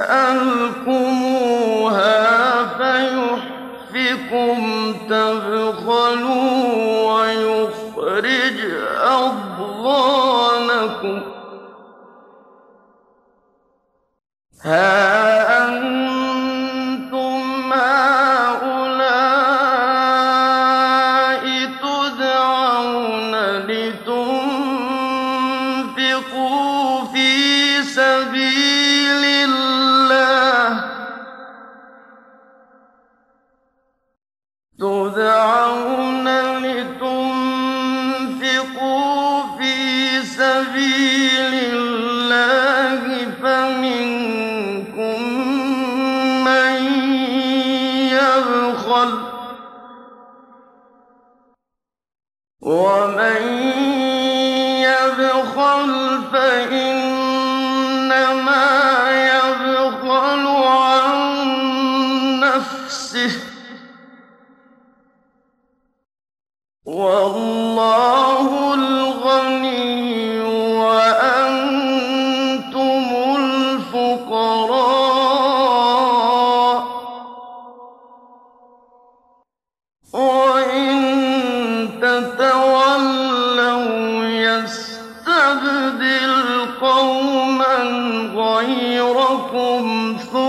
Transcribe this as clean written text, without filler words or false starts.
تسألكموها فيحفكم تبخلوا ويخرج أضغانكم ها أنتم هؤلاء تدعون لتنفقوا في سبيل الله فمنكم من يبخل ومن يبخل فإنما يبخل عن نفسه والله الغني وأنتم الفقراء وإن تتولوا يستبدل قوما غيركم